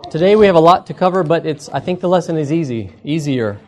Today we have a lot to cover, but I think the lesson is easier.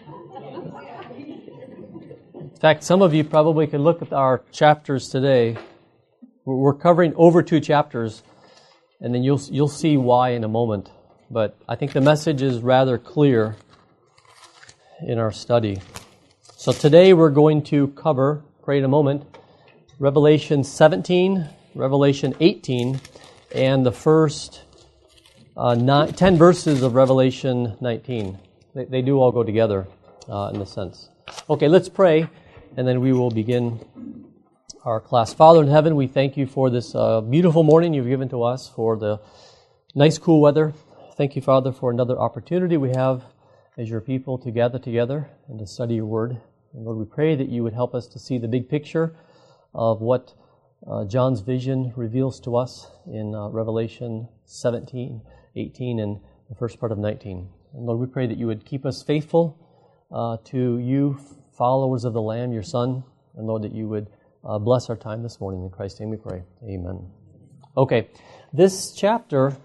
In fact, some of you probably could look at our chapters today. We're covering over 2 chapters, and then you'll see why in a moment. But I think the message is rather clear in our study. So today we're going to cover, pray in a moment, Revelation 17, Revelation 18, and the first 10 verses of Revelation 19. They do all go together in a sense. Okay, let's pray, and then we will begin our class. Father in heaven, we thank you for this beautiful morning you've given to us, for the nice cool weather. Thank you, Father, for another opportunity we have as your people to gather together and to study your word. And Lord, we pray that you would help us to see the big picture of what John's vision reveals to us in Revelation 17, 18, and the first part of 19. And Lord, we pray that you would keep us faithful to you, followers of the Lamb, your Son, and Lord, that you would bless our time this morning. In Christ's name we pray. Amen. Okay, this chapter,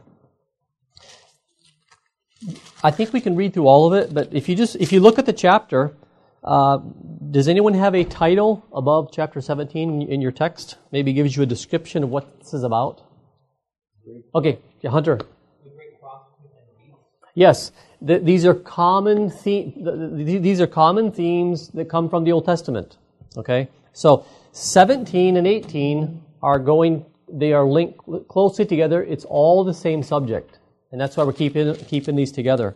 I think we can read through all of it, but if you look at the chapter, does anyone have a title above chapter 17 in your text? Maybe gives you a description of what this is about. Okay, yeah, Hunter. Yes, these are common themes that come from the Old Testament. Okay, so 17 and 18 they are linked closely together. It's all the same subject, and that's why we're keeping these together.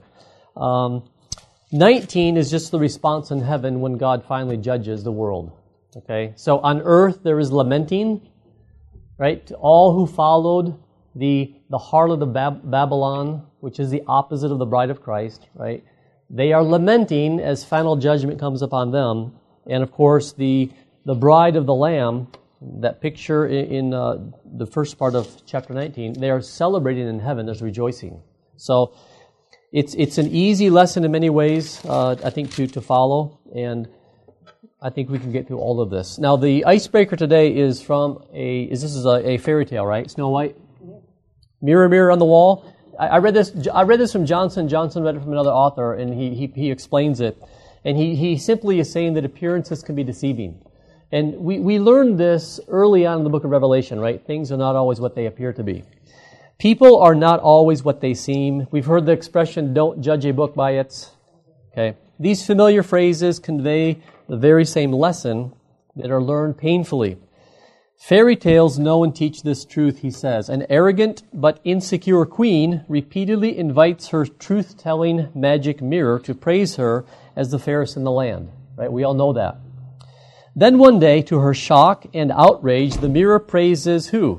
19 is just the response in heaven when God finally judges the world. Okay, so on earth there is lamenting, right? All who followed the harlot of Babylon, which is the opposite of the bride of Christ, right? They are lamenting as final judgment comes upon them. And of course, the bride of the Lamb, that picture in the first part of chapter 19, they are celebrating in heaven. There's rejoicing. So it's an easy lesson in many ways, I think, to follow. And I think we can get through all of this. Now, the icebreaker today is from a fairy tale, right? Snow White? Mirror, mirror on the wall. I read this from Johnson. Johnson read it from another author, and he explains it. And he simply is saying that appearances can be deceiving. And we learned this early on in the book of Revelation, right? Things are not always what they appear to be. People are not always what they seem. We've heard the expression, don't judge a book by its... Okay. These familiar phrases convey the very same lesson that are learned painfully. Fairy tales know and teach this truth, he says. An arrogant but insecure queen repeatedly invites her truth-telling magic mirror to praise her as the fairest in the land. Right? We all know that. Then one day, to her shock and outrage, the mirror praises who?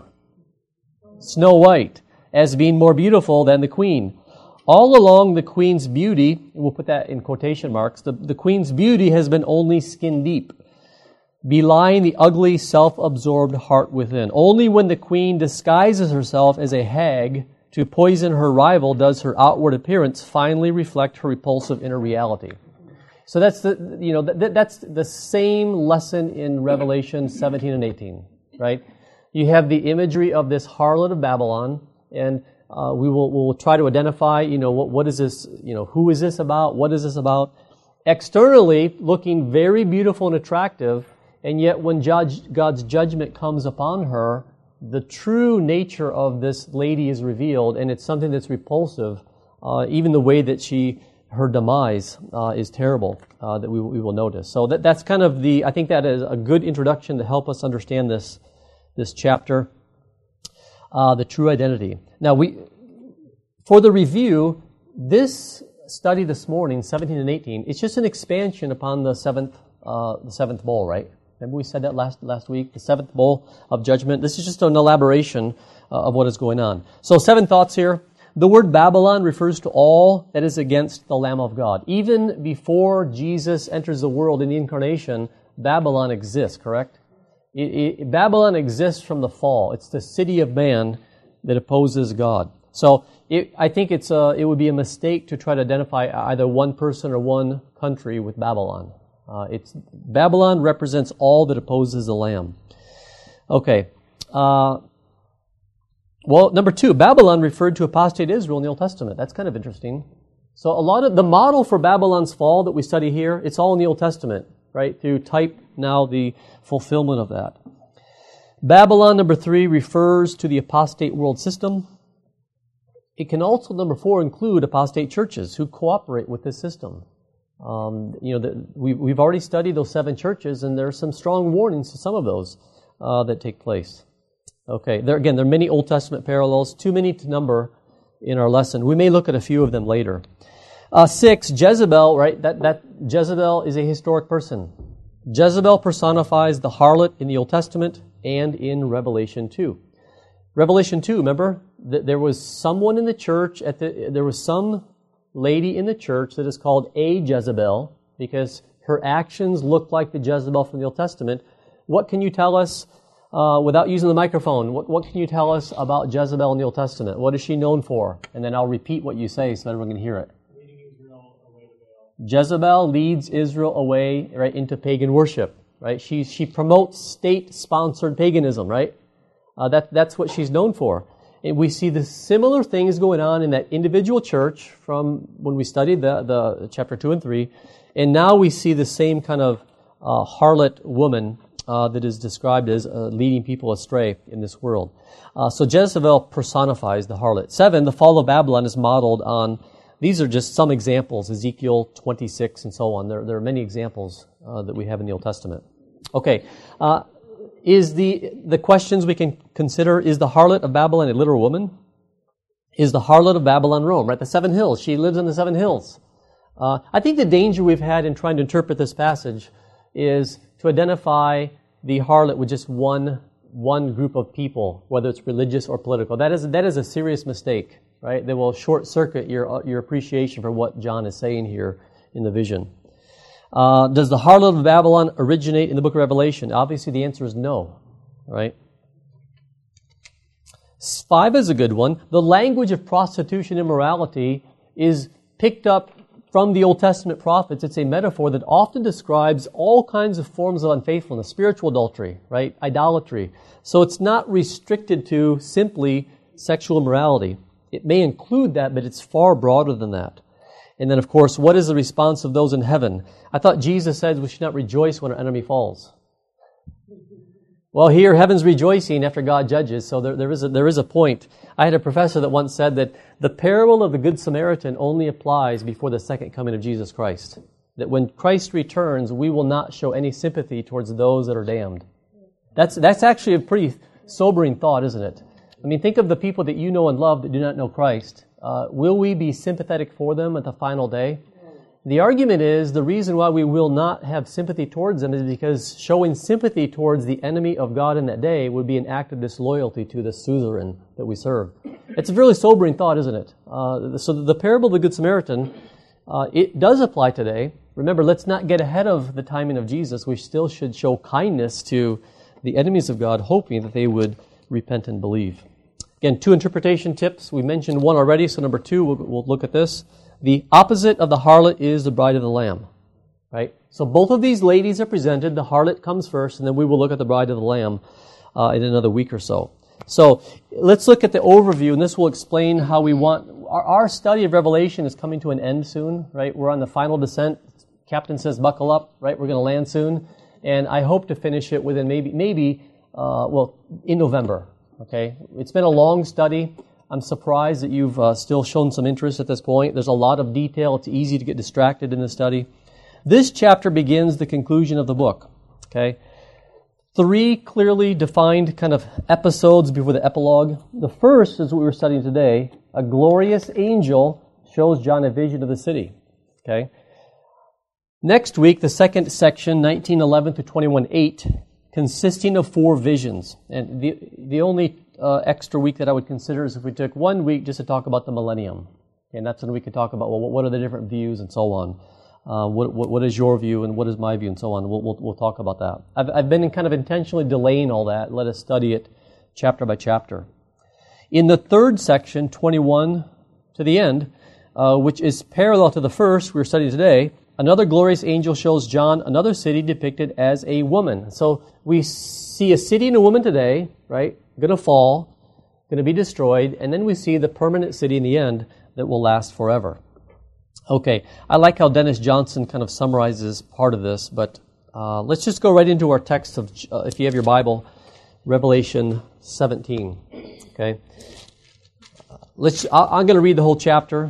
Snow White, as being more beautiful than the queen. All along, the queen's beauty, and we'll put that in quotation marks, the queen's beauty has been only skin deep, belying the ugly, self-absorbed heart within. Only when the queen disguises herself as a hag to poison her rival does her outward appearance finally reflect her repulsive inner reality. So that's that's the same lesson in Revelation 17 and 18, right? You have the imagery of this harlot of Babylon, and we'll try to identify, what is this, who is this about? What is this about? Externally, looking very beautiful and attractive, and yet when God's judgment comes upon her, the true nature of this lady is revealed, and it's something that's repulsive. Even the way that her demise is terrible, that we will notice. So that's kind of I think that is a good introduction to help us understand this chapter, the true identity. Now, for the review, this study this morning, 17 and 18, it's just an expansion upon the seventh bowl, right? Remember we said that last week, the seventh bowl of judgment. This is just an elaboration of what is going on. So 7 thoughts here. The word Babylon refers to all that is against the Lamb of God. Even before Jesus enters the world in the incarnation, Babylon exists, correct? Babylon exists from the fall. It's the city of man that opposes God. So I think it would be a mistake to try to identify either one person or one country with Babylon. Babylon represents all that opposes the Lamb. Okay. Well, number 2, Babylon referred to apostate Israel in the Old Testament. That's kind of interesting. So a lot of the model for Babylon's fall that we study here, it's all in the Old Testament, right? Through type, now the fulfillment of that. Babylon, number 3, refers to the apostate world system. It can also, number 4, include apostate churches who cooperate with this system. We've already studied those 7 churches, and there are some strong warnings to some of those that take place. Okay, there are many Old Testament parallels, too many to number in our lesson. We may look at a few of them later. 6, Jezebel, right? That Jezebel is a historic person. Jezebel personifies the harlot in the Old Testament and in Revelation 2. Revelation 2, remember? There was someone in the church, there was some lady in the church that is called a Jezebel because her actions looked like the Jezebel from the Old Testament. What can you tell us, without using the microphone, what can you tell us about Jezebel in the Old Testament? What is she known for? And then I'll repeat what you say so everyone can hear it. Jezebel leads Israel away, right, into pagan worship, right? She promotes state-sponsored paganism, right? That's what she's known for. And we see the similar things going on in that individual church from when we studied the chapter 2 and 3, and now we see the same kind of harlot woman that is described as leading people astray in this world. So Jezebel personifies the harlot. 7, the fall of Babylon is modeled on, these are just some examples, Ezekiel 26 and so on. There are many examples that we have in the Old Testament. Okay, is the questions we can consider, is the harlot of Babylon a literal woman? Is the harlot of Babylon Rome, right? The 7 hills, she lives in the 7 hills. I think the danger we've had in trying to interpret this passage is to identify the harlot with just one group of people, whether it's religious or political. That is a serious mistake, right? That will short-circuit your appreciation for what John is saying here in the vision. Does the harlot of Babylon originate in the book of Revelation? Obviously, the answer is no, right? 5 is a good one. The language of prostitution and immorality is picked up from the Old Testament prophets. It's a metaphor that often describes all kinds of forms of unfaithfulness, spiritual adultery, right? Idolatry. So it's not restricted to simply sexual immorality. It may include that, but it's far broader than that. And then, of course, what is the response of those in heaven? I thought Jesus said we should not rejoice when our enemy falls. Well, here, heaven's rejoicing after God judges, so there is a point. I had a professor that once said that the parable of the Good Samaritan only applies before the second coming of Jesus Christ. That when Christ returns, we will not show any sympathy towards those that are damned. That's actually a pretty sobering thought, isn't it? I mean, think of the people that you know and love that do not know Christ. Will we be sympathetic for them at the final day? The argument is the reason why we will not have sympathy towards them is because showing sympathy towards the enemy of God in that day would be an act of disloyalty to the suzerain that we serve. It's a really sobering thought, isn't it? So the parable of the Good Samaritan, it does apply today. Remember, let's not get ahead of the timing of Jesus. We still should show kindness to the enemies of God, hoping that they would repent and believe. Again, 2 interpretation tips. We mentioned one already, so number 2, we'll look at this. The opposite of the harlot is the bride of the Lamb, right? So both of these ladies are presented. The harlot comes first, and then we will look at the bride of the Lamb in another week or so. So let's look at the overview, and this will explain how we want... Our study of Revelation is coming to an end soon, right? We're on the final descent. Captain says, buckle up, right? We're going to land soon. And I hope to finish it within maybe in November, okay? It's been a long study. I'm surprised that you've still shown some interest at this point. There's a lot of detail. It's easy to get distracted in the study. This chapter begins the conclusion of the book. Okay, 3 clearly defined kind of episodes before the epilogue. The first is what we were studying today. A glorious angel shows John a vision of the city. Okay. Next week, the second section, 19:11 to 21:8, consisting of 4 visions. And the only extra week that I would consider is if we took 1 week just to talk about the millennium. And that's when we could talk about, well, what are the different views and so on. What is your view and what is my view and so on. We'll talk about that. I've been kind of intentionally delaying all that. Let us study it chapter by chapter. In the third section, 21 to the end, which is parallel to the first we're studying today, another glorious angel shows John another city depicted as a woman. So we see a city and a woman today, right? Going to fall. going to be destroyed, and then we see the permanent city in the end that will last forever. Okay, I like how Dennis Johnson kind of summarizes part of this, but let's just go right into our text of, if you have your Bible, Revelation 17. Okay, I'm going to read the whole chapter.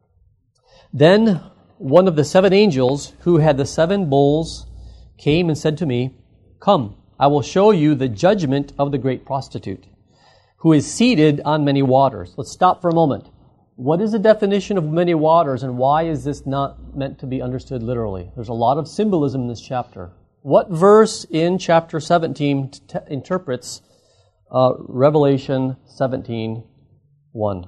Then one of the 7 angels who had the 7 bowls came and said to me, "Come, I will show you the judgment of the great prostitute, who is seated on many waters." Let's stop for a moment. What is the definition of many waters, and why is this not meant to be understood literally? There's a lot of symbolism in this chapter. What verse in chapter 17 interprets Revelation 17:1?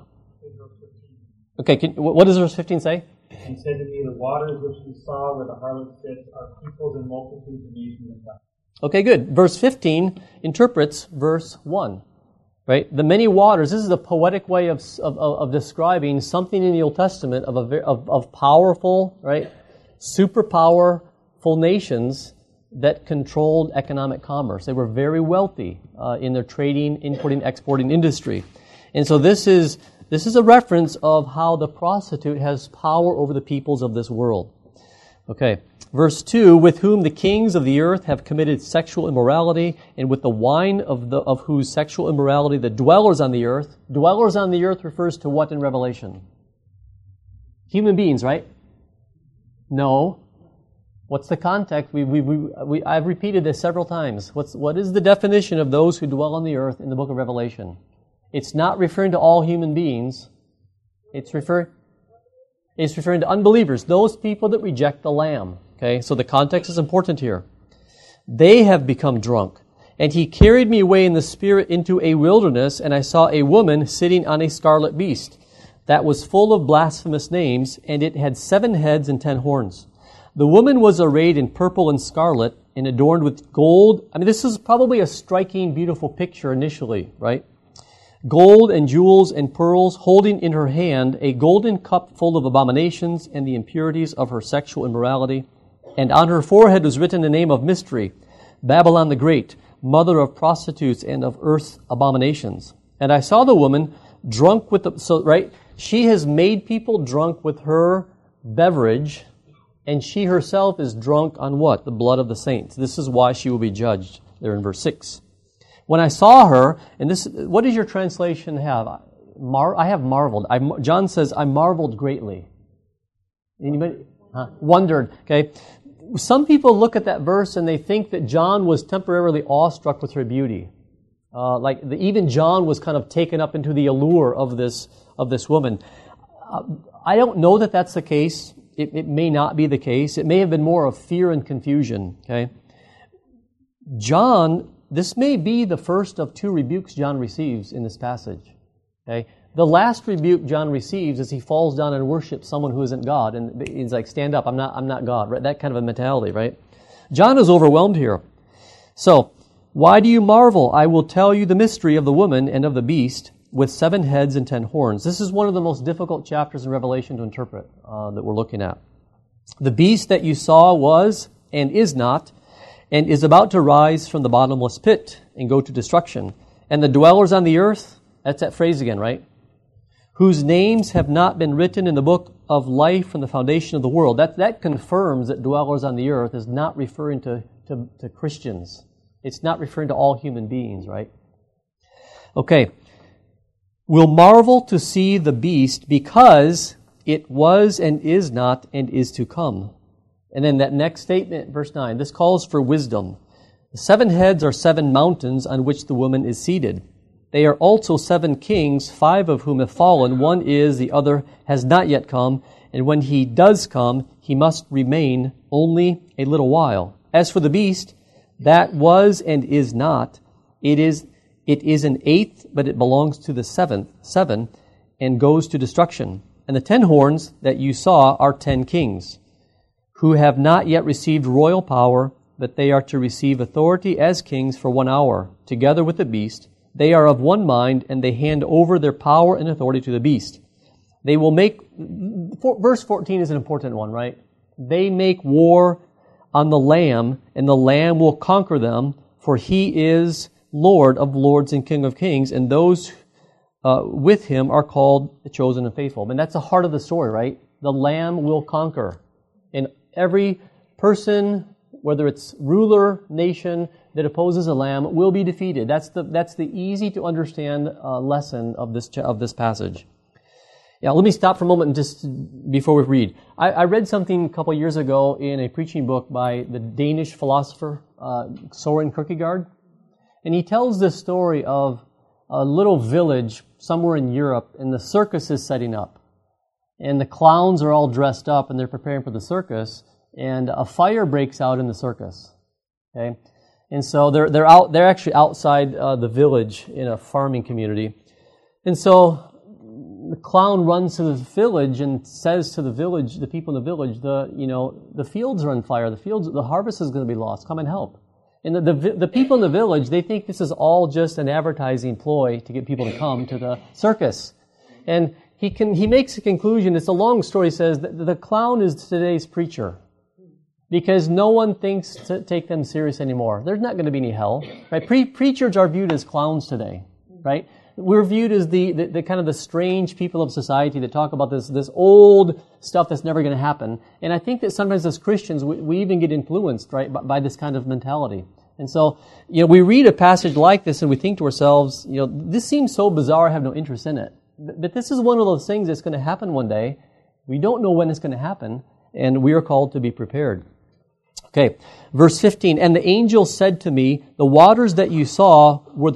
Okay, what does verse 15 say? He said to me, "The waters which you saw where the harlot sits are peoples and multitudes and nations and tongues." Okay, good. Verse 15 interprets verse 1. Right? The many waters, this is a poetic way of describing something in the Old Testament of powerful, right, super powerful nations that controlled economic commerce. They were very wealthy in their trading, importing, exporting industry. And so this is a reference of how the prostitute has power over the peoples of this world. Okay. Verse 2, "With whom the kings of the earth have committed sexual immorality, and with the wine of whose sexual immorality the dwellers on the earth." Dwellers on the earth refers to what in Revelation? Human beings, right? No. What's the context? I've repeated this several times. What is the definition of those who dwell on the earth in the book of Revelation? It's not referring to all human beings. It's referring to unbelievers, those people that reject the Lamb. Okay, so the context is important here. "They have become drunk, and he carried me away in the Spirit into a wilderness, and I saw a woman sitting on a scarlet beast that was full of blasphemous names, and it had 7 heads and 10 horns. The woman was arrayed in purple and scarlet and adorned with gold." I mean, this is probably a striking, beautiful picture initially, right? "Gold and jewels and pearls, holding in her hand a golden cup full of abominations and the impurities of her sexual immorality. And on her forehead was written the name of mystery, Babylon the Great, mother of prostitutes and of earth's abominations. And I saw the woman drunk with she has made people drunk with her beverage, and she herself is drunk on what? The blood of the saints. This is why she will be judged." There in verse 6. "When I saw her," and this, what does your translation have? I have marveled. John says, "I marveled greatly." Anybody? Wondered. Okay. Some people look at that verse and they think that John was temporarily awestruck with her beauty. Even John was kind of taken up into the allure of this woman. I don't know that that's the case. It may not be the case. It may have been more of fear and confusion. Okay. This may be the first of 2 rebukes John receives in this passage. Okay? The last rebuke John receives is he falls down and worships someone who isn't God, and he's like, "Stand up, I'm not God." Right? That kind of a mentality, right? John is overwhelmed here. So, "Why do you marvel? I will tell you the mystery of the woman and of the beast with 7 heads and 10 horns." This is one of the most difficult chapters in Revelation to interpret that we're looking at. "The beast that you saw was and is not, and is about to rise from the bottomless pit and go to destruction. And the dwellers on the earth," that's that phrase again, right? "Whose names have not been written in the book of life from the foundation of the world." That confirms that dwellers on the earth is not referring to Christians. It's not referring to all human beings, right? Okay. "Will marvel to see the beast because it was and is not and is to come." And then that next statement, verse 9, this calls for wisdom. "The 7 heads are 7 mountains on which the woman is seated. They are also 7 kings, 5 of whom have fallen. One is, the other has not yet come. And when he does come, he must remain only a little while. As for the beast, that was and is not, it is an 8th, but it belongs to the 7, and goes to destruction. And the 10 horns that you saw are 10 kings, who have not yet received royal power, but they are to receive authority as kings for 1 hour, together with the beast. They are of one mind, and they hand over their power and authority to the beast. They will make," verse 14 is an important one, right? "They make war on the Lamb, and the Lamb will conquer them, for he is Lord of lords and King of kings, and those with him are called the chosen and faithful. And that's the heart of the story, right? The Lamb will conquer. And every person, whether it's ruler, nation, that opposes a Lamb will be defeated. That's the easy to understand lesson of this passage. Yeah, let me stop for a moment and just before we read. I read something a couple years ago in a preaching book by the Danish philosopher Soren Kierkegaard. And he tells this story of a little village somewhere in Europe, and the circus is setting up. And the clowns are all dressed up, and they're preparing for the circus, and a fire breaks out in the circus. Okay? And so they're actually outside the village in a farming community. And so the clown runs to the village and says to the people in the village, the fields are on fire, the harvest is going to be lost, come and help. And the people in the village, they think this is all just an advertising ploy to get people to come to the circus. And he makes a conclusion, it's a long story, he says that the clown is today's preacher. Because no one thinks to take them serious anymore. There's not going to be any hell. Right? Preachers are viewed as clowns today. Right? We're viewed as the kind of the strange people of society that talk about this old stuff that's never going to happen. And I think that sometimes as Christians, we even get influenced, right, by this kind of mentality. And so, we read a passage like this and we think to ourselves, this seems so bizarre, I have no interest in it. But this is one of those things that's going to happen one day. We don't know when it's going to happen, and we are called to be prepared. Okay, verse 15, and the angel said to me, the waters that you saw where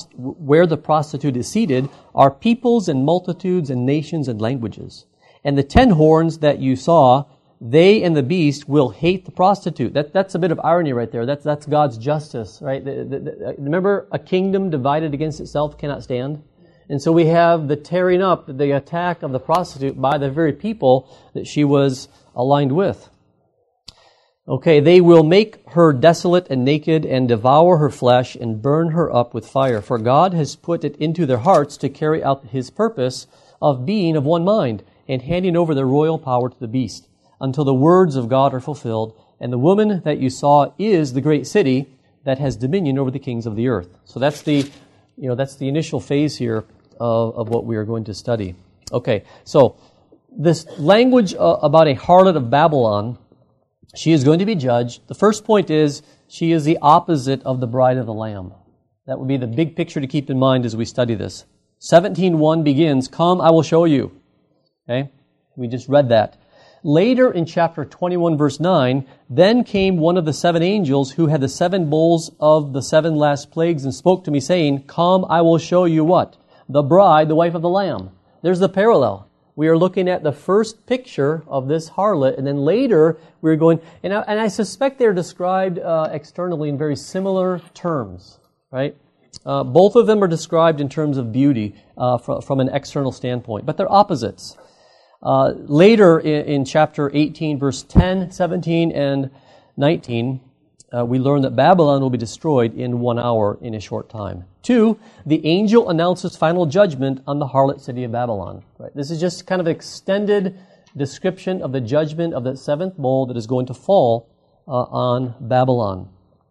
the prostitute is seated are peoples and multitudes and nations and languages. And the 10 horns that you saw, they and the beast will hate the prostitute. That's a bit of irony right there. That's God's justice, right? Remember, a kingdom divided against itself cannot stand. And so we have the tearing up, the attack of the prostitute by the very people that she was aligned with. Okay, they will make her desolate and naked and devour her flesh and burn her up with fire. For God has put it into their hearts to carry out His purpose of being of one mind and handing over their royal power to the beast until the words of God are fulfilled. And the woman that you saw is the great city that has dominion over the kings of the earth. So that's the initial phase here of what we are going to study. Okay, so this language about a harlot of Babylon, she is going to be judged. The first point is she is the opposite of the bride of the Lamb. That would be the big picture to keep in mind as we study this. 17:1 begins, "Come, I will show you." Okay? We just read that. Later in chapter 21, verse 9, "Then came one of the 7 angels who had the 7 bowls of the 7 last plagues and spoke to me, saying, 'Come, I will show you what? The bride, the wife of the Lamb.'" There's the parallel. We are looking at the first picture of this harlot, and then later we're going, and I suspect they're described externally in very similar terms, right? Both of them are described in terms of beauty from an external standpoint, but they're opposites. Later in chapter 18, verse 10, 17, and 19, we learn that Babylon will be destroyed in 1 hour in a short time. 2, the angel announces final judgment on the harlot city of Babylon. Right? This is just kind of extended description of the judgment of the 7th bowl that is going to fall on Babylon.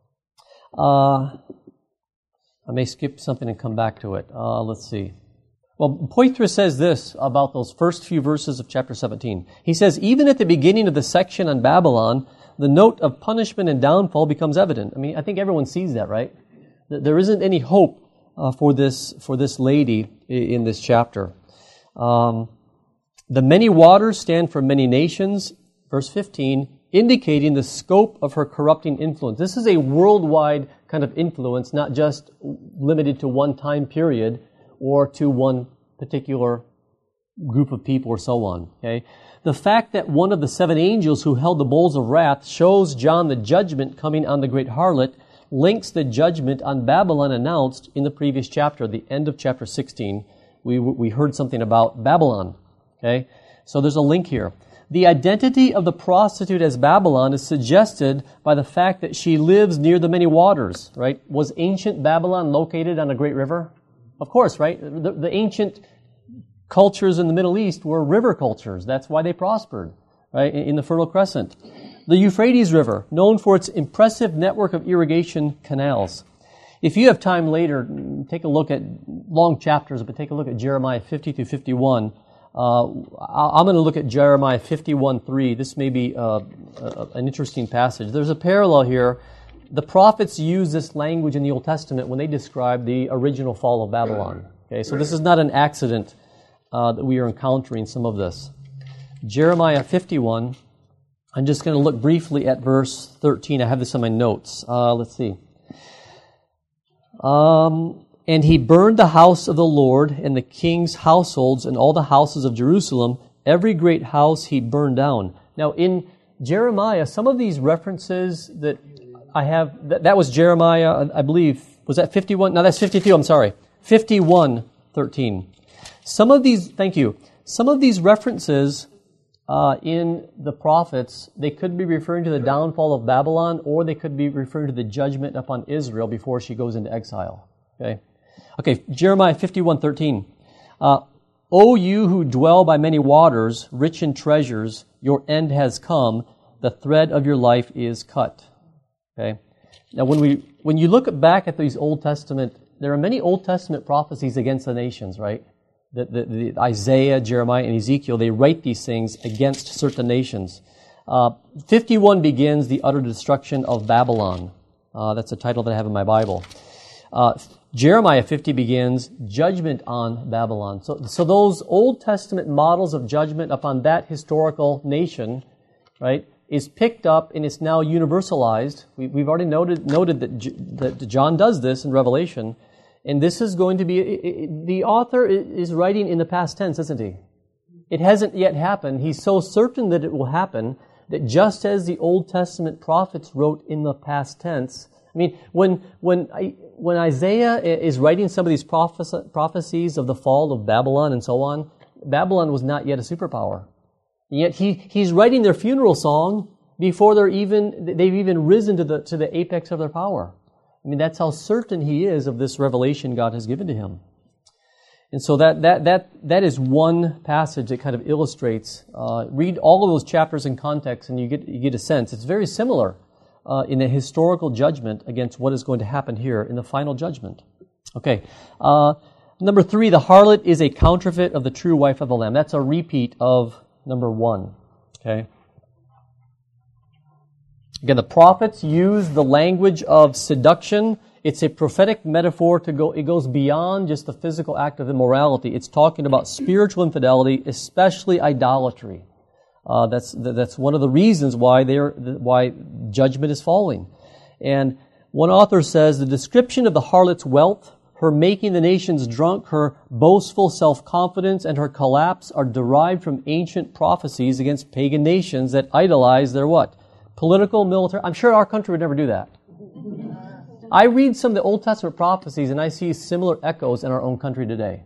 I may skip something and come back to it. Let's see. Well, Poitras says this about those first few verses of chapter 17. He says, even at the beginning of the section on Babylon, the note of punishment and downfall becomes evident. I mean, I think everyone sees that, right? There isn't any hope for this lady in this chapter. The many waters stand for many nations, verse 15, indicating the scope of her corrupting influence. This is a worldwide kind of influence, not just limited to one time period or to one particular group of people or so on. Okay? The fact that one of the 7 angels who held the bowls of wrath shows John the judgment coming on the great harlot links the judgment on Babylon announced in the previous chapter, the end of chapter 16. We heard something about Babylon. Okay? So there's a link here. The identity of the prostitute as Babylon is suggested by the fact that she lives near the many waters, right? Was ancient Babylon located on a great river? Of course, right? The ancient cultures in the Middle East were river cultures. That's why they prospered, right? In the Fertile Crescent. The Euphrates River, known for its impressive network of irrigation canals. If you have time later, take a look at long chapters, but take a look at Jeremiah 50 through 51. I'm going to look at Jeremiah 51:3. This may be an interesting passage. There's a parallel here. The prophets use this language in the Old Testament when they describe the original fall of Babylon. Okay, so this is not an accident that we are encountering some of this. Jeremiah 51. I'm just going to look briefly at verse 13. I have this on my notes. Let's see. And he burned the house of the Lord and the king's households and all the houses of Jerusalem. Every great house he burned down. Now in Jeremiah, some of these references that I have, that was Jeremiah, I believe, was that 51? No, that's 52, I'm sorry. 51:13. Some of these, thank you, some of these references in the prophets, they could be referring to the downfall of Babylon, or they could be referring to the judgment upon Israel before she goes into exile. Okay, Jeremiah 51:13. O you who dwell by many waters, rich in treasures, your end has come, the thread of your life is cut. Okay. Now when you look back at these Old Testament, there are many Old Testament prophecies against the nations, right? The Isaiah, Jeremiah, and Ezekiel, they write these things against certain nations. 51 begins the utter destruction of Babylon. That's the title that I have in my Bible. Jeremiah 50 begins judgment on Babylon. So those Old Testament models of judgment upon that historical nation, right, is picked up and it's now universalized. We've already noted that John does this in Revelation. And this is going to be, the author is writing in the past tense, isn't he? It hasn't yet happened. He's so certain that it will happen that just as the Old Testament prophets wrote in the past tense, I mean, when Isaiah is writing some of these prophecies of the fall of Babylon and so on, Babylon was not yet a superpower. And yet he's writing their funeral song before they've even risen to the apex of their power. I mean, that's how certain he is of this revelation God has given to him. And so that is one passage that kind of illustrates. Read all of those chapters in context, and you get a sense. It's very similar in the historical judgment against what is going to happen here in the final judgment. Okay. Number 3, the harlot is a counterfeit of the true wife of the Lamb. That's a repeat of number 1. Okay. Again, the prophets use the language of seduction. It's a prophetic metaphor it goes beyond just the physical act of immorality. It's talking about spiritual infidelity, especially idolatry. That's one of the reasons why judgment is falling. And one author says the description of the harlot's wealth, her making the nations drunk, her boastful self-confidence, and her collapse are derived from ancient prophecies against pagan nations that idolize their what? Political, military. I'm sure our country would never do that. I read some of the Old Testament prophecies and I see similar echoes in our own country today.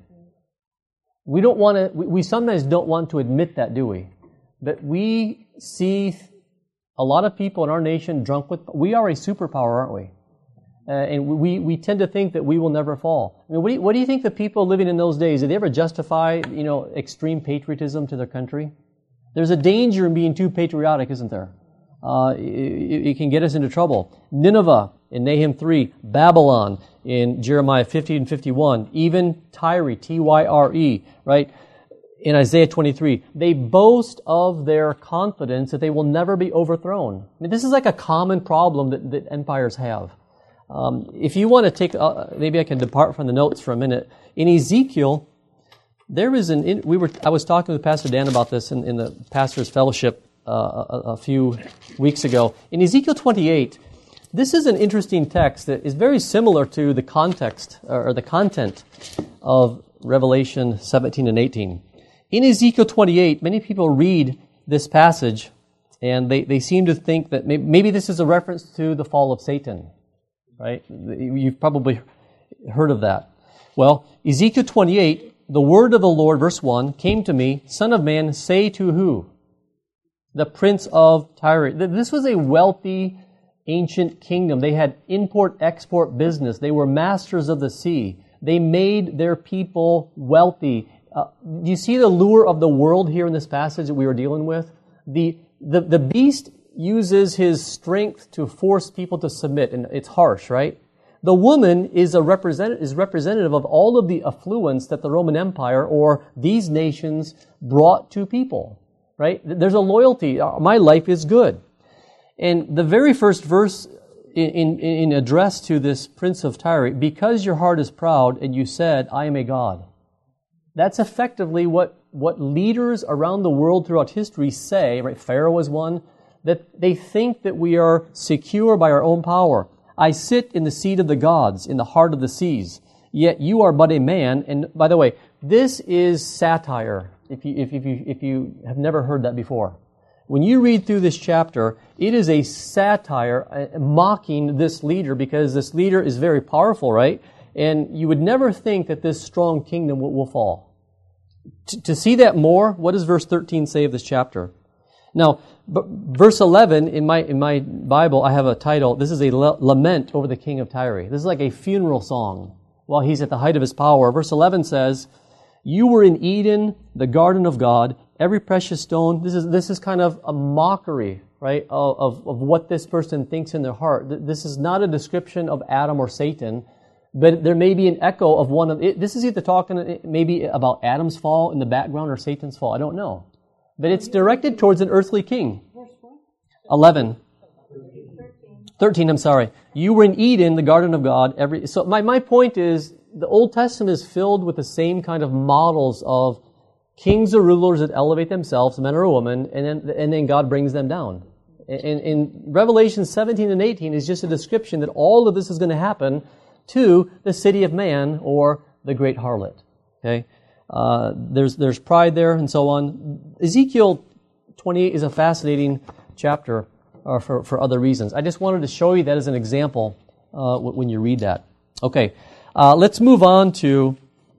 We sometimes don't want to admit that, do we? That we see a lot of people in our nation drunk with, we are a superpower, aren't we? And we tend to think that we will never fall. I mean, what do you think the people living in those days, did they ever justify, extreme patriotism to their country? There's a danger in being too patriotic, isn't there? It can get us into trouble. Nineveh in Nahum 3, Babylon in Jeremiah 50 and 51, even Tyre, Tyre, right? In Isaiah 23, they boast of their confidence that they will never be overthrown. I mean, this is like a common problem that empires have. If you want to take, maybe I can depart from the notes for a minute. In Ezekiel, there is I was talking with Pastor Dan about this in the pastor's fellowship a few weeks ago. In Ezekiel 28, this is an interesting text that is very similar to the context or the content of Revelation 17 and 18. In Ezekiel 28, many people read this passage and they seem to think that maybe this is a reference to the fall of Satan, right? You've probably heard of that. Well, Ezekiel 28, the word of the Lord, verse 1, came to me, Son of man, say to who? The prince of Tyre. This was a wealthy, ancient kingdom. They had import-export business. They were masters of the sea. They made their people wealthy. Do you see the lure of the world here in this passage that we were dealing with? The beast uses his strength to force people to submit, and it's harsh, right? The woman is representative of all of the affluence that the Roman Empire or these nations brought to people, right? There's a loyalty. My life is good. And the very first verse in address to this prince of Tyre, because your heart is proud and you said, I am a god. That's effectively what leaders around the world throughout history say, right? Pharaoh was one, that they think that we are secure by our own power. I sit in the seat of the gods, in the heart of the seas, yet you are but a man. And by the way, this is satire, if you have never heard that before. When you read through this chapter, it is a satire mocking this leader because this leader is very powerful, right? And you would never think that this strong kingdom will fall. To see that more, what does verse 13 say of this chapter? Now, verse 11, in my Bible, I have a title. This is a lament over the king of Tyre. This is like a funeral song while he's at the height of his power. Verse 11 says, you were in Eden, the garden of God, every precious stone. This is kind of a mockery, right, of what this person thinks in their heart. This is not a description of Adam or Satan, but there may be an echo of one of it. This is either talking maybe about Adam's fall in the background or Satan's fall. I don't know. But it's directed towards an earthly king. 11. 13, I'm sorry. You were in Eden, the garden of God. So my point is, the Old Testament is filled with the same kind of models of kings or rulers that elevate themselves, man or a woman, and then God brings them down. In Revelation 17 and 18 is just a description that all of this is going to happen to the city of man or the great harlot. Okay, there's pride there and so on. Ezekiel 28 is a fascinating chapter for other reasons. I just wanted to show you that as an example when you read that. Okay, let's move on to,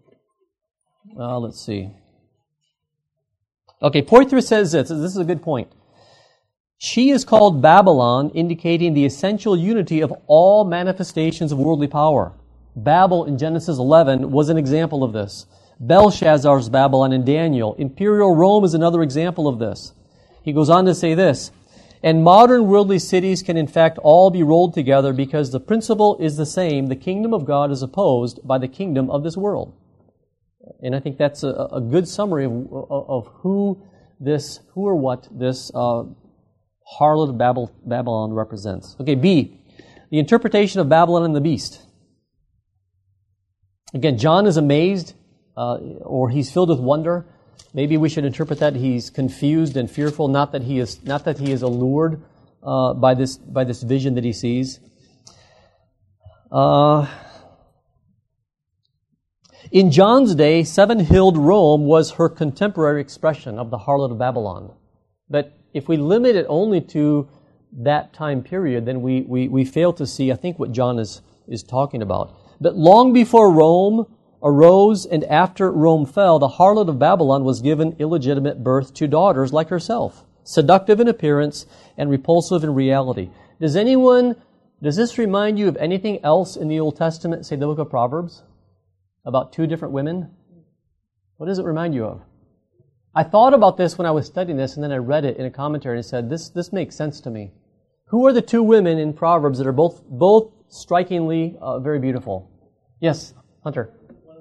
let's see. Okay, Poythress says this is a good point. She is called Babylon, indicating the essential unity of all manifestations of worldly power. Babel in Genesis 11 was an example of this. Belshazzar's Babylon in Daniel. Imperial Rome is another example of this. He goes on to say this, and modern worldly cities can in fact all be rolled together because the principle is the same. The kingdom of God is opposed by the kingdom of this world. And I think that's a good summary of who or what this harlot of Babylon represents. Okay, B, the interpretation of Babylon and the beast. Again, John is amazed, or he's filled with wonder. Maybe we should interpret that he's confused and fearful, not that he is allured by this vision that he sees. In John's day, seven-hilled Rome was her contemporary expression of the harlot of Babylon. But if we limit it only to that time period, then we fail to see, I think, what John is talking about. But long before Rome arose and after Rome fell, the harlot of Babylon was given illegitimate birth to daughters like herself, seductive in appearance and repulsive in reality. Does this remind you of anything else in the Old Testament, say the book of Proverbs, about two different women? What does it remind you of? I thought about this when I was studying this, and then I read it in a commentary and said, this makes sense to me. Who are the two women in Proverbs that are both strikingly very beautiful? Yes, Hunter.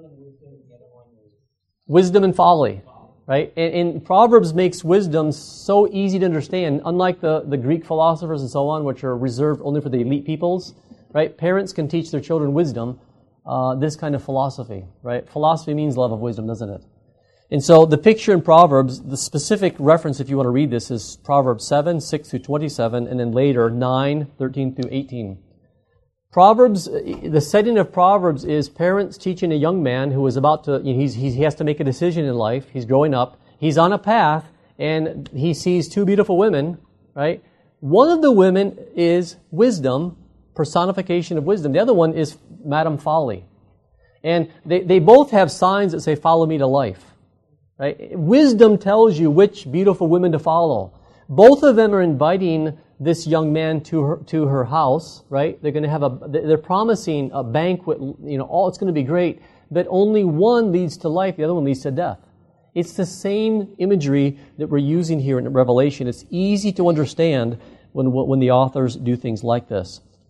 Wisdom and folly, right? And Proverbs makes wisdom so easy to understand, unlike the Greek philosophers and so on, which are reserved only for the elite peoples, right? Parents can teach their children wisdom, this kind of philosophy, right? Philosophy means love of wisdom, doesn't it? And so the picture in Proverbs, the specific reference, if you want to read this, is Proverbs 7, 6 through 27, and then later 9, 13 through 18. Proverbs, the setting of Proverbs is parents teaching a young man who is about to, he has to make a decision in life. He's growing up. He's on a path, and he sees two beautiful women, right? One of the women is wisdom, personification of wisdom. The other one is Madam Folly. And they both have signs that say, follow me to life. Right? Wisdom tells you which beautiful women to follow. Both of them are inviting this young man to her house, right? They're going to they're promising a banquet, it's going to be great, but only one leads to life, the other one leads to death. It's the same imagery that we're using here in Revelation. It's easy to understand when the authors do things like this.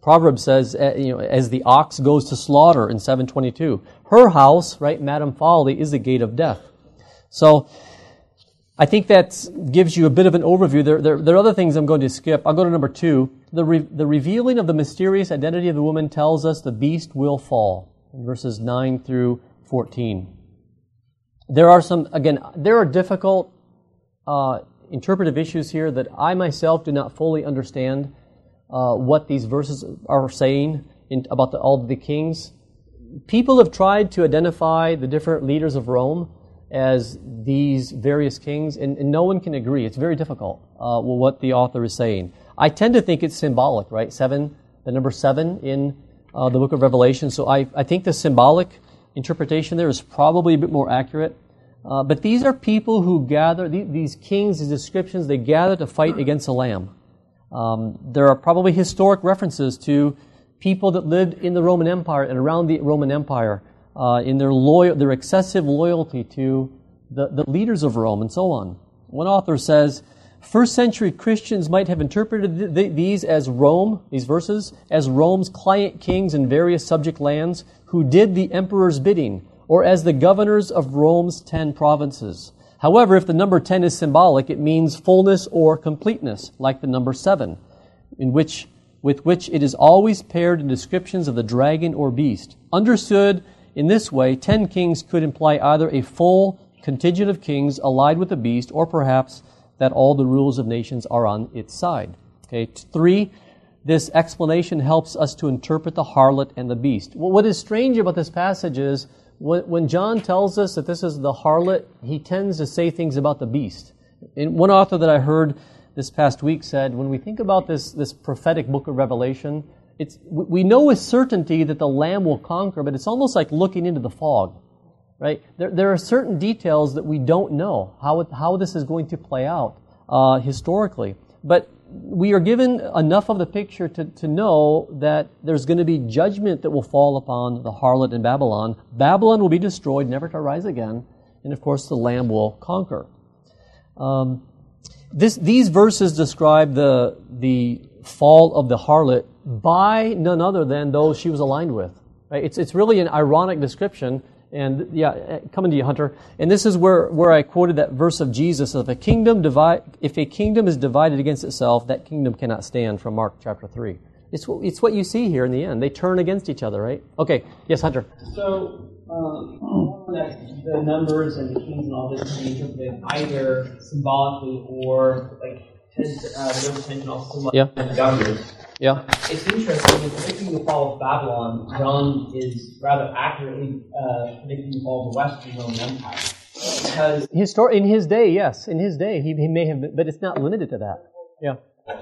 Proverbs says, as the ox goes to slaughter in 7:22. Her house, right, Madam Folly, is the gate of death. So I think that gives you a bit of an overview. There are other things I'm going to skip. I'll go to number 2. The revealing of the mysterious identity of the woman tells us the beast will fall, in verses 9 through 14. There are difficult interpretive issues here that I myself do not fully understand what these verses are saying about all the kings. People have tried to identify the different leaders of Rome as these various kings, and no one can agree. It's very difficult with what the author is saying. I tend to think it's symbolic, right? The number 7 in the book of Revelation. So I think the symbolic interpretation there is probably a bit more accurate. But these are people who gather, these kings, these descriptions, they gather to fight against the Lamb. There are probably historic references to people that lived in the Roman Empire and around the Roman Empire in their excessive loyalty to the leaders of Rome and so on. One author says, first century Christians might have interpreted these verses, as Rome's client kings in various subject lands who did the emperor's bidding, or as the governors of Rome's 10 provinces. However, if the number 10 is symbolic, it means fullness or completeness, like the number 7, with which it is always paired in descriptions of the dragon or beast. Understood in this way, 10 kings could imply either a full contingent of kings allied with the beast, or perhaps that all the rulers of nations are on its side. Okay, 3, this explanation helps us to interpret the harlot and the beast. Well, what is strange about this passage is when John tells us that this is the harlot, he tends to say things about the beast. And one author that I heard this past week said, when we think about this prophetic book of Revelation, we know with certainty that the Lamb will conquer, but it's almost like looking into the fog, right? There are certain details that we don't know how this is going to play out historically. But we are given enough of the picture to know that there's going to be judgment that will fall upon the harlot in Babylon. Babylon will be destroyed, never to rise again, and of course the Lamb will conquer. These verses describe the fall of the harlot by none other than those she was aligned with. Right? It's really an ironic description. And yeah, coming to you, Hunter. And this is where I quoted that verse of Jesus: if a kingdom is divided against itself, that kingdom cannot stand, from Mark chapter 3. It's what you see here in the end. They turn against each other, right? Okay, yes, Hunter. So that the numbers and the kings and all this can be interpreted either symbolically or like there's tension also like the governors. Yeah. It's interesting, in predicting the fall of Babylon, John is rather accurately predicting the fall of the Western Roman Empire. Because in his day, yes. In his day, he may have been, but it's not limited to that. Yeah.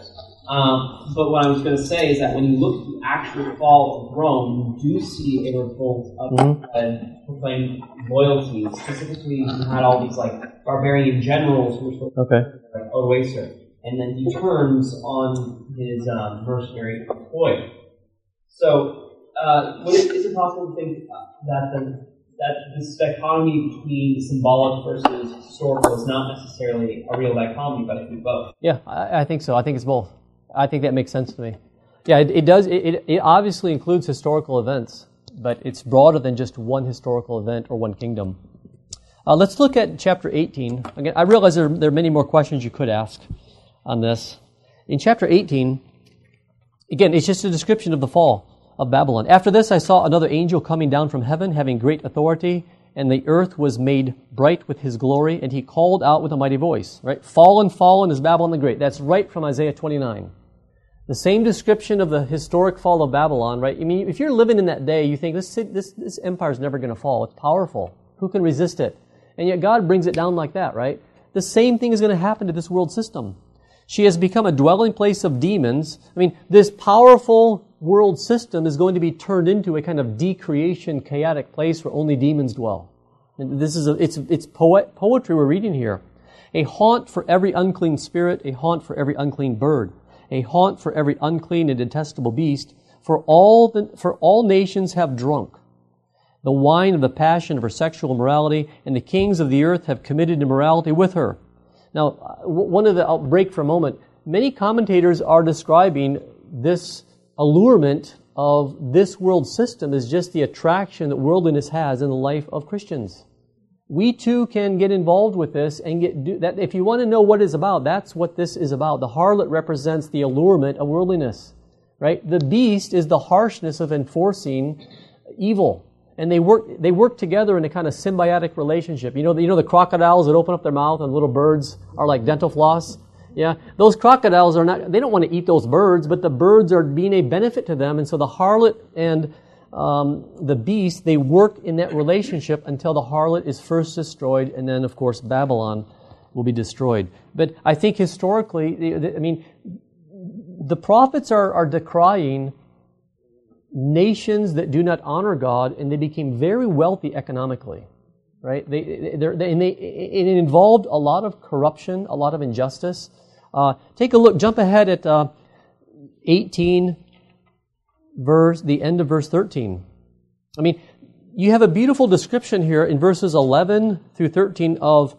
But what I was going to say is that when you look at the actual fall of Rome, you do see a revolt of proclaimed loyalties. Specifically, you had all these like barbarian generals who were like Odoacer. And then he turns on his mercenary employee. So, is it possible to think that this dichotomy between symbolic versus historical is not necessarily a real dichotomy, but it could be both? Yeah, I think so. I think it's both. I think that makes sense to me. Yeah, it does. It obviously includes historical events, but it's broader than just one historical event or one kingdom. Let's look at chapter 18. Again, I realize there are many more questions you could ask on this. In chapter 18, again, it's just a description of the fall of Babylon. After this, I saw another angel coming down from heaven, having great authority, and the earth was made bright with his glory, and he called out with a mighty voice. Right? Fallen, fallen is Babylon the Great. That's right from Isaiah 29. The same description of the historic fall of Babylon, right? I mean, if you're living in that day, you think this empire is never going to fall. It's powerful. Who can resist it? And yet God brings it down like that, right? The same thing is going to happen to this world system. She has become a dwelling place of demons. I mean, this powerful world system is going to be turned into a kind of decreation, chaotic place where only demons dwell. And this is it's poetry we're reading here. A haunt for every unclean spirit, a haunt for every unclean bird, a haunt for every unclean and detestable beast. For all nations have drunk the wine of the passion of her sexual immorality, and the kings of the earth have committed immorality with her. Now, I'll break for a moment. Many commentators are describing this allurement of this world system is just the attraction that worldliness has in the life of Christians. We too can get involved with this and do that. If you want to know what it's about, that's what this is about. The harlot represents the allurement of worldliness, right? The beast is the harshness of enforcing evil. And they work together in a kind of symbiotic relationship. You know the crocodiles that open up their mouth and little birds are like dental floss? Yeah, those crocodiles they don't want to eat those birds, but the birds are being a benefit to them. And so the harlot and the beast, they work in that relationship until the harlot is first destroyed, and then, of course, Babylon will be destroyed. But I think historically, the prophets are decrying nations that do not honor God, and they became very wealthy economically, right? It involved a lot of corruption, a lot of injustice. Take a look, jump ahead at 18, the end of verse 13. I mean, you have a beautiful description here in verses 11 through 13 of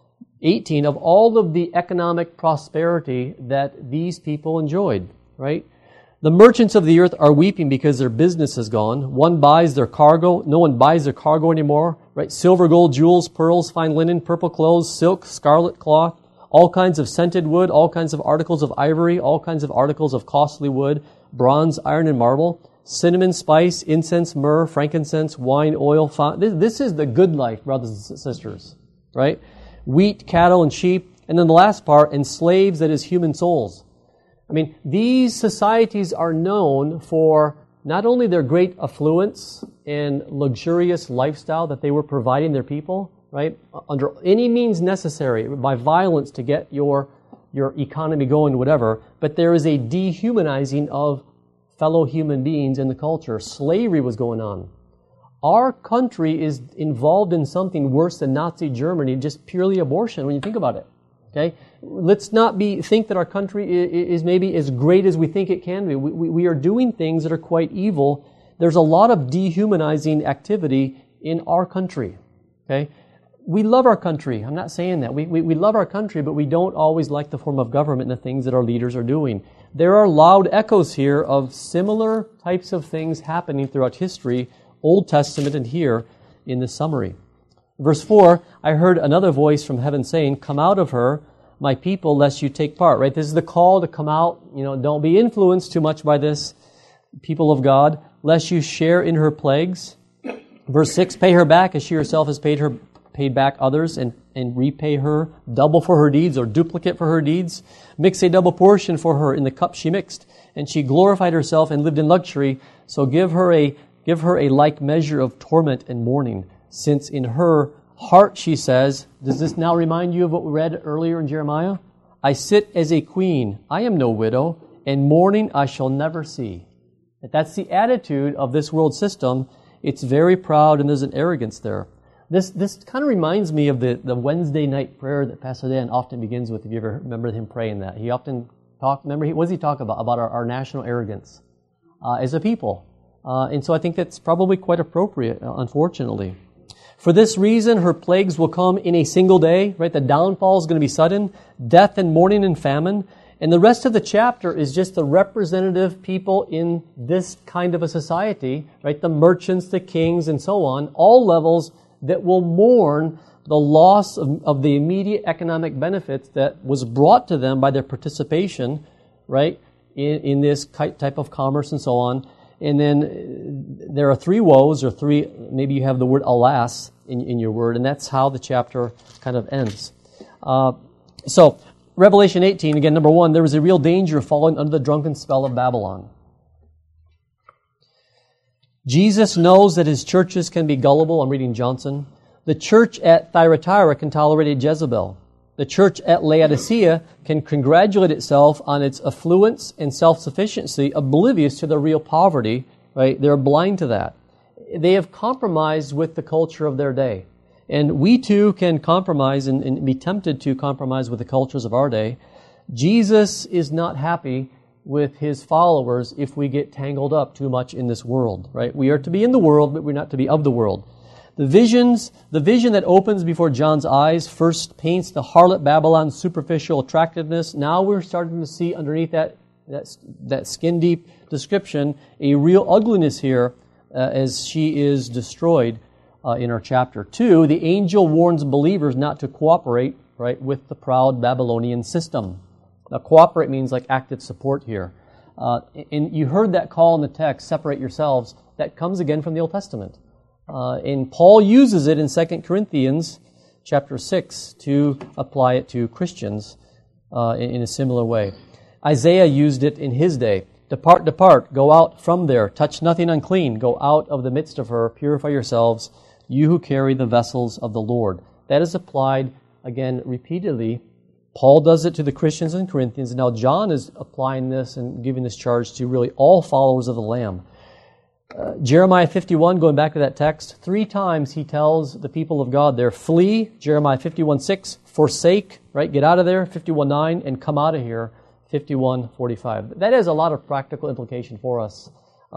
18 of all of the economic prosperity that these people enjoyed, right? The merchants of the earth are weeping because their business is gone. One buys their cargo. No one buys their cargo anymore, right? Silver, gold, jewels, pearls, fine linen, purple clothes, silk, scarlet cloth, all kinds of scented wood, all kinds of articles of ivory, all kinds of articles of costly wood, bronze, iron, and marble, cinnamon, spice, incense, myrrh, frankincense, wine, oil. This is the good life, brothers and sisters, right? Wheat, cattle, and sheep. And then the last part, and slaves, that is human souls. I mean, these societies are known for not only their great affluence and luxurious lifestyle that they were providing their people, right, under any means necessary, by violence to get your economy going, whatever, but there is a dehumanizing of fellow human beings in the culture. Slavery was going on. Our country is involved in something worse than Nazi Germany, just purely abortion, when you think about it. Okay? Let's not think that our country is maybe as great as we think it can be. We are doing things that are quite evil. There's a lot of dehumanizing activity in our country. Okay? We love our country. I'm not saying that. We love our country, but we don't always like the form of government and the things that our leaders are doing. There are loud echoes here of similar types of things happening throughout history, Old Testament and here in the summary. Verse 4, I heard another voice from heaven saying, "Come out of her, my people, lest you take part." Right? This is the call to come out. Don't be influenced too much by this, people of God, lest you share in her plagues. Verse 6, pay her back as she herself has paid back others, and repay her double for her deeds, or duplicate for her deeds. Mix a double portion for her in the cup she mixed, and she glorified herself and lived in luxury. So give her a like measure of torment and mourning. Since in her heart, she says, does this now remind you of what we read earlier in Jeremiah? I sit as a queen, I am no widow, and mourning I shall never see. That's the attitude of this world system. It's very proud, and there's an arrogance there. This kind of reminds me of the Wednesday night prayer that Pastor Dan often begins with, if you ever remember him praying that. He often what does he talk about? About our national arrogance as a people. And so I think that's probably quite appropriate, unfortunately. For this reason, her plagues will come in a single day, right? The downfall is going to be sudden, death and mourning and famine. And the rest of the chapter is just the representative people in this kind of a society, right? The merchants, the kings, and so on, all levels that will mourn the loss of the immediate economic benefits that was brought to them by their participation, right, in this type of commerce and so on. And then there are three woes, or three, maybe you have the word alas in your word, and that's how the chapter kind of ends. So, Revelation 18, again, number 1, there is a real danger of falling under the drunken spell of Babylon. Jesus knows that his churches can be gullible. I'm reading Johnson. The church at Thyatira can tolerate a Jezebel. The church at Laodicea can congratulate itself on its affluence and self-sufficiency, oblivious to the real poverty, right? They're blind to that. They have compromised with the culture of their day. And we too can compromise and be tempted to compromise with the cultures of our day. Jesus is not happy with his followers if we get tangled up too much in this world, right? We are to be in the world, but we're not to be of the world. The vision that opens before John's eyes first paints the harlot Babylon's superficial attractiveness. Now we're starting to see underneath that that skin-deep description, a real ugliness here as she is destroyed in our chapter. 2, the angel warns believers not to cooperate, right, with the proud Babylonian system. Now, cooperate means like active support here. And you heard that call in the text, separate yourselves. That comes again from the Old Testament. And Paul uses it in 2 Corinthians chapter 6 to apply it to Christians in a similar way. Isaiah used it in his day. Depart, depart, go out from there, touch nothing unclean, go out of the midst of her, purify yourselves, you who carry the vessels of the Lord. That is applied, again, repeatedly. Paul does it to the Christians in Corinthians, and now John is applying this and giving this charge to really all followers of the Lamb. Jeremiah 51, going back to that text, 3 times he tells the people of God there, flee, Jeremiah 51:6, forsake, right, get out of there, 51:9, and come out of here, 51:45. That has a lot of practical implication for us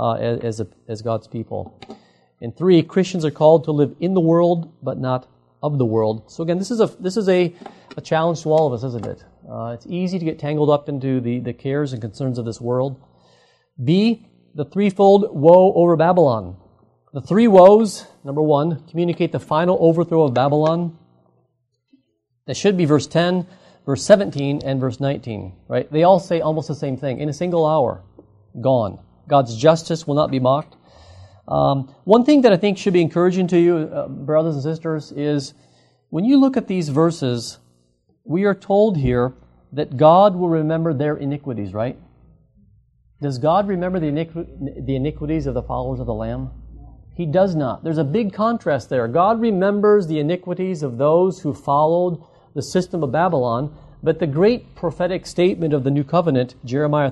as God's people. And 3, Christians are called to live in the world, but not of the world. So again, this is a challenge to all of us, isn't it? It's easy to get tangled up into the cares and concerns of this world. B, the threefold woe over Babylon. The 3 woes, number 1, communicate the final overthrow of Babylon. That should be verse 10, verse 17, and verse 19, right? They all say almost the same thing. In a single hour, gone. God's justice will not be mocked. One thing that I think should be encouraging to you, brothers and sisters, is when you look at these verses, we are told here that God will remember their iniquities, right? Does God remember the iniquities of the followers of the Lamb? He does not. There's a big contrast there. God remembers the iniquities of those who followed the system of Babylon, but the great prophetic statement of the New Covenant, Jeremiah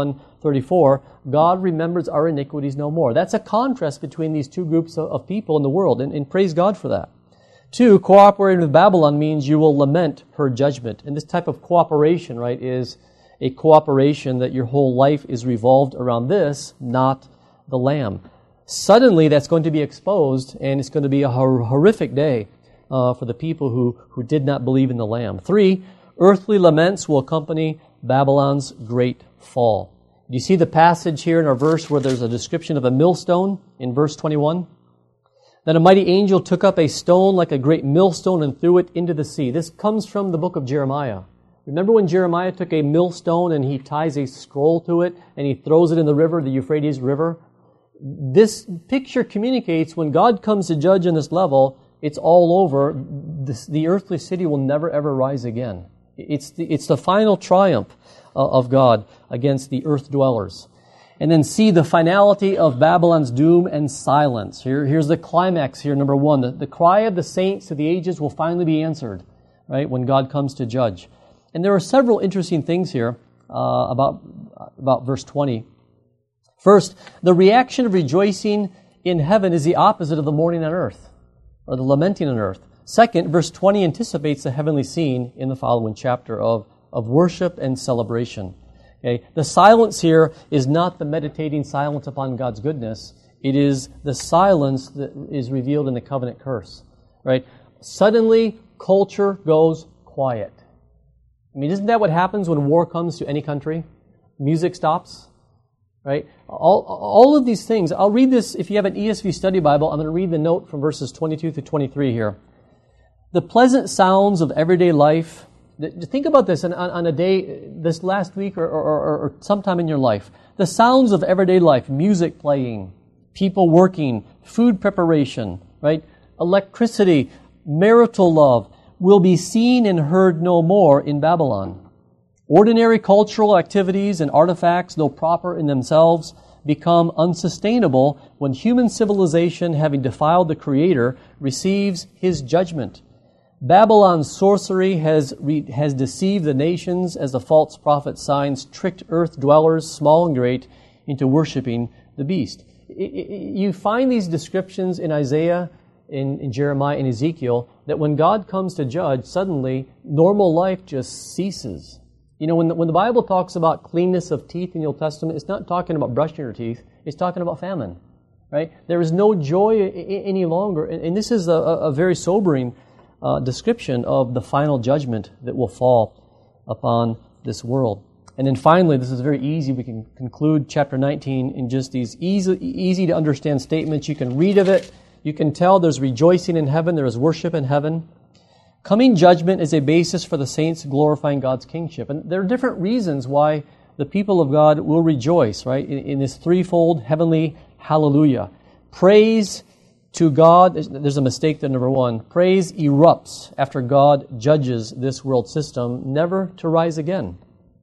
31:34, God remembers our iniquities no more. That's a contrast between these two groups of people in the world, and praise God for that. 2, cooperating with Babylon means you will lament her judgment. And this type of cooperation, right, is a cooperation that your whole life is revolved around this, not the Lamb. Suddenly, that's going to be exposed, and it's going to be a horrific day for the people who did not believe in the Lamb. 3, earthly laments will accompany Babylon's great fall. Do you see the passage here in our verse where there's a description of a millstone in verse 21? Then a mighty angel took up a stone like a great millstone and threw it into the sea. This comes from the book of Jeremiah. Remember when Jeremiah took a millstone and he ties a scroll to it and he throws it in the river, the Euphrates River? This picture communicates when God comes to judge on this level, it's all over. The earthly city will never ever rise again. It's the final triumph of God against the earth dwellers. And then see the finality of Babylon's doom and silence. Here's the climax here, number 1. The cry of the saints to the ages will finally be answered, right, when God comes to judge. And there are several interesting things here about verse 20. First, the reaction of rejoicing in heaven is the opposite of the mourning on earth, or the lamenting on earth. Second, verse 20 anticipates the heavenly scene in the following chapter of worship and celebration. Okay? The silence here is not the meditating silence upon God's goodness. It is the silence that is revealed in the covenant curse. Right? Suddenly, culture goes quiet. I mean, isn't that what happens when war comes to any country? Music stops, right? All of these things. I'll read this. If you have an ESV study Bible, I'm going to read the note from verses 22 through 23 here. The pleasant sounds of everyday life. Think about this on a day, this last week or sometime in your life. The sounds of everyday life, music playing, people working, food preparation, right? Electricity, marital love, will be seen and heard no more in Babylon. Ordinary cultural activities and artifacts, though proper in themselves, become unsustainable when human civilization, having defiled the Creator, receives His judgment. Babylon's sorcery has deceived the nations as the false prophet signs tricked earth dwellers, small and great, into worshiping the beast. You find these descriptions in Isaiah, in Jeremiah, and Ezekiel, that when God comes to judge, suddenly normal life just ceases. You know, when the Bible talks about cleanness of teeth in the Old Testament, it's not talking about brushing your teeth, it's talking about famine, right? There is no joy any longer, and this is a very sobering description of the final judgment that will fall upon this world. And then finally, this is very easy. We can conclude chapter 19 in just these easy to understand statements. You can read of it. You can tell there's rejoicing in heaven. There is worship in heaven. Coming judgment is a basis for the saints glorifying God's kingship. And there are different reasons why the people of God will rejoice, right? In this threefold heavenly hallelujah. Praise to God. There's a mistake there, number one. Praise erupts after God judges this world system, never to rise again.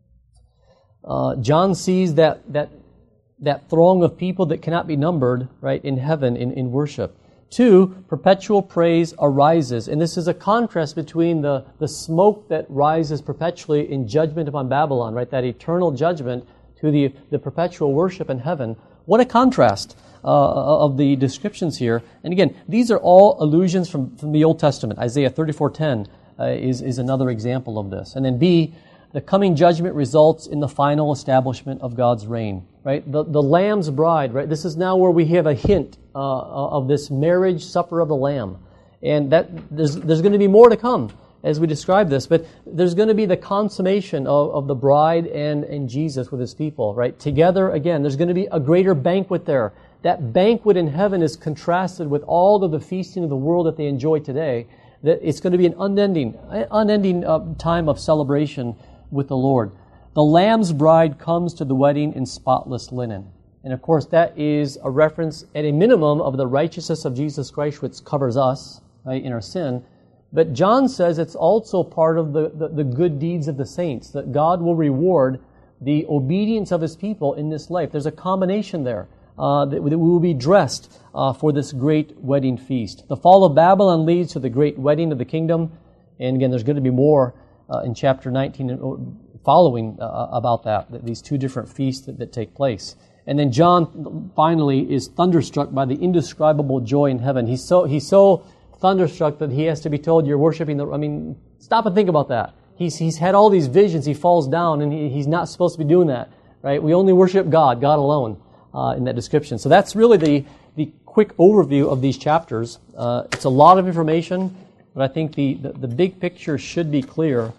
John sees that throng of people that cannot be numbered, right, in heaven in worship. 2, perpetual praise arises. And this is a contrast between the smoke that rises perpetually in judgment upon Babylon, right, that eternal judgment, to the perpetual worship in heaven. What a contrast of the descriptions here. And again, these are all allusions from the Old Testament. Isaiah 34:10 is another example of this. And then B, the coming judgment results in the final establishment of God's reign. Right, the Lamb's bride. Right, this is now where we have a hint of this marriage supper of the Lamb, and that there's going to be more to come as we describe this. But there's going to be the consummation of the bride and Jesus with His people. Right, together again. There's going to be a greater banquet there. That banquet in heaven is contrasted with all of the feasting of the world that they enjoy today. That it's going to be an unending time of celebration with the Lord. The Lamb's bride comes to the wedding in spotless linen. And of course, that is a reference at a minimum of the righteousness of Jesus Christ, which covers us, right, in our sin. But John says it's also part of the good deeds of the saints, that God will reward the obedience of His people in this life. There's a combination there, that we will be dressed for this great wedding feast. The fall of Babylon leads to the great wedding of the kingdom. And again, there's going to be more in chapter 19 following about that, these two different feasts that take place. And then John finally is thunderstruck by the indescribable joy in heaven. He's so thunderstruck that he has to be told, you're worshiping stop and think about that. He's had all these visions. He falls down and he's not supposed to be doing that, right? We only worship God alone, in that description. So that's really the quick overview of these chapters. It's a lot of information, but I think the big picture should be clear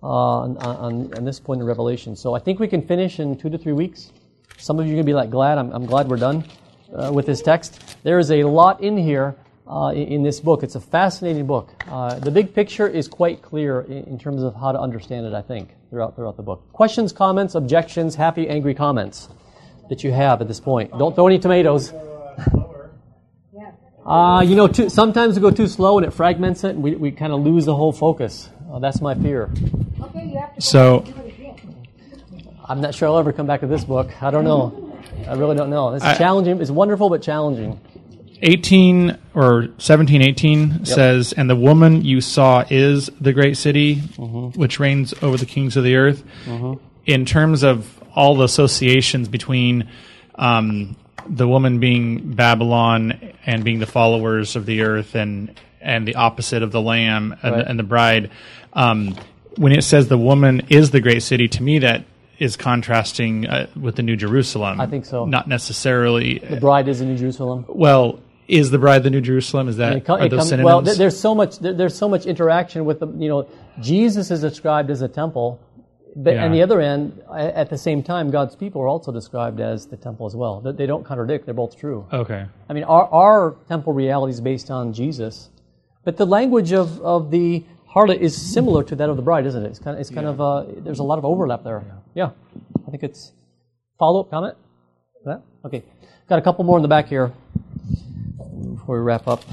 on this point in Revelation. So I think we can finish in 2 to 3 weeks. Some of you are going to be like, glad. I'm glad we're done with this text. There is a lot in here in this book. It's a fascinating book. The big picture is quite clear in terms of how to understand it, I think, throughout the book. Questions, comments, objections, happy, angry comments that you have at this point. Don't throw any tomatoes. Sometimes we go too slow and it fragments it and we kind of lose the whole focus. That's my fear. So, I'm not sure I'll ever come back to this book. I don't know. I really don't know. It's challenging. It's wonderful, but challenging. 17:18 says, "And the woman you saw is the great city, which reigns over the kings of the earth." In terms of all the associations between the woman being Babylon and being the followers of the earth and the opposite of the Lamb and the bride, when it says the woman is the great city, to me that is contrasting with the New Jerusalem. I think so. Not necessarily. The bride is the New Jerusalem. Well, is the bride the New Jerusalem? Is that are those synonyms? Well, there's so much interaction with the. Jesus is described as a temple, but on the other end, at the same time, God's people are also described as the temple as well. They don't contradict; they're both true. Okay. I mean, our temple reality is based on Jesus, but the language of the harlot is similar to that of the bride, isn't it? It's kind of there's a lot of overlap there. Yeah, I think it's follow-up comment. That? Okay, got a couple more in the back here before we wrap up.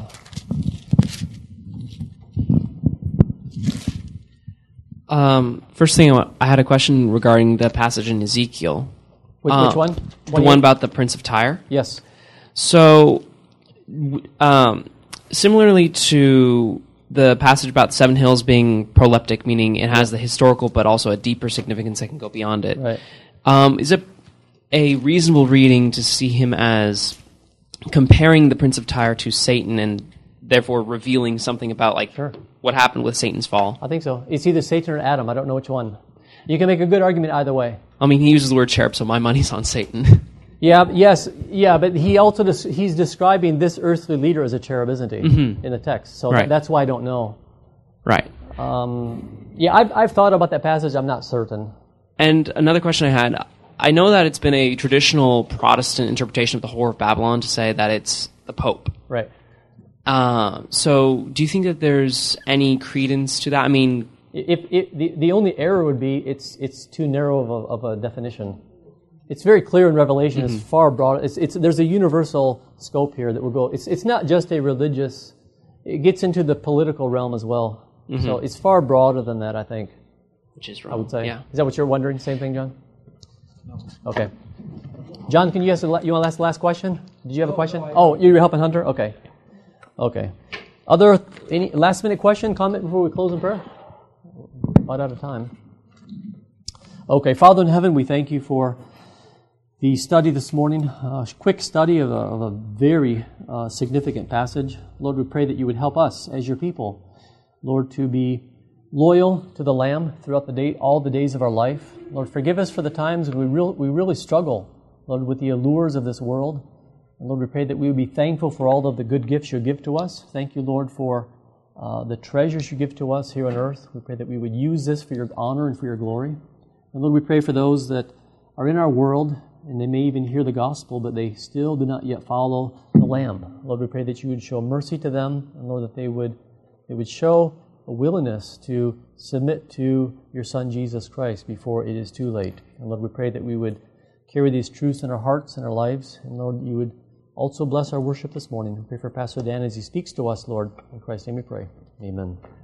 First thing, I had a question regarding the passage in Ezekiel. Which one? The one about the Prince of Tyre. Yes. So, similarly to the passage about 7 hills being proleptic, meaning it has the historical but also a deeper significance that can go beyond it. Right. Is it a reasonable reading to see him as comparing the Prince of Tyre to Satan and therefore revealing something about what happened with Satan's fall? I think so. It's either Satan or Adam. I don't know which one. You can make a good argument either way. I mean, he uses the word cherub, so my money's on Satan. But he also he's describing this earthly leader as a cherub, isn't he? In the text. So that's why I don't know. Right. I've thought about that passage. I'm not certain. And another question I had, I know that it's been a traditional Protestant interpretation of the Whore of Babylon to say that it's the Pope. Right. So do you think that there's any credence to that? I mean, the only error would be it's too narrow of a definition. It's very clear in Revelation. It's far broad. There's a universal scope here that will go. It's not just a religious. It gets into the political realm as well. So it's far broader than that, I think. Which is wrong. I would say. Yeah. Is that what you're wondering? Same thing, John? No. Okay. John, can you ask? You want to ask the last question? Did you have a question? Oh, you're helping Hunter. Okay. Okay. Any last minute question, comment before we close in prayer? About out of time. Okay, Father in heaven, we thank you for the study this morning, a quick study of a very significant passage. Lord, we pray that you would help us as your people, Lord, to be loyal to the Lamb throughout the day, all the days of our life. Lord, forgive us for the times when we really struggle, Lord, with the allures of this world. And Lord, we pray that we would be thankful for all of the good gifts you give to us. Thank you, Lord, for the treasures you give to us here on earth. We pray that we would use this for your honor and for your glory. And Lord, we pray for those that are in our world, and they may even hear the gospel, but they still do not yet follow the Lamb. Lord, we pray that you would show mercy to them, and Lord, that they would show a willingness to submit to your Son, Jesus Christ, before it is too late. And Lord, we pray that we would carry these truths in our hearts and our lives, and Lord, you would also bless our worship this morning. We pray for Pastor Dan as he speaks to us, Lord. In Christ's name we pray. Amen.